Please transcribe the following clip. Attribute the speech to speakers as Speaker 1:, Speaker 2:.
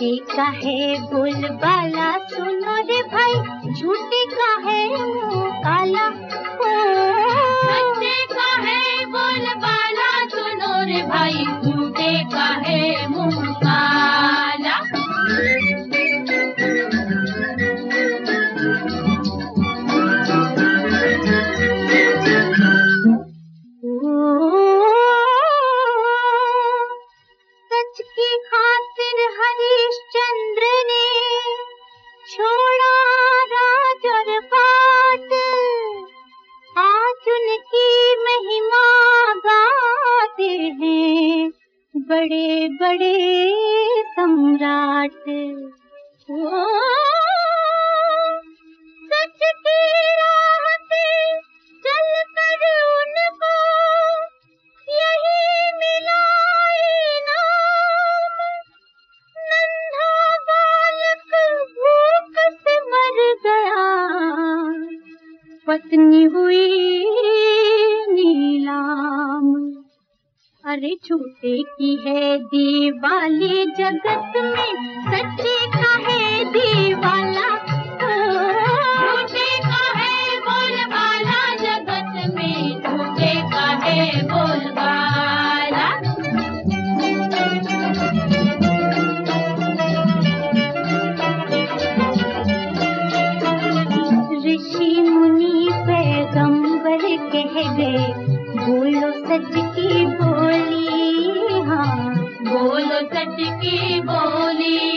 Speaker 1: सच्चे का है बोलबाला सुनो रे भाई, झूठे का है मुंह काला।
Speaker 2: सच्चे का है बोलबाला सुनो रे भाई, झूठे का है मुंह काला।
Speaker 1: सच की खातिर हरिश्चंद्र ने छोड़ा राज और पाट, आज उनकी महिमा गाते हैं बड़े बड़े सम्राट। सच की राह पे चलकर उनको यही मिला इनाम। नन्हा बालक भूख से मर गया, पत्नी हुई नीलाम। अरे झूठे की है दीवाली जगत में, सच्चे का है दीवाला।
Speaker 2: झूठे का है बोलबाला जगत में, झूठे का है बोलबाला।
Speaker 1: ऋषि मुनि पैगंबर कह गए, बोलो सच की बोली। हाँ
Speaker 2: बोलो सच की बोली।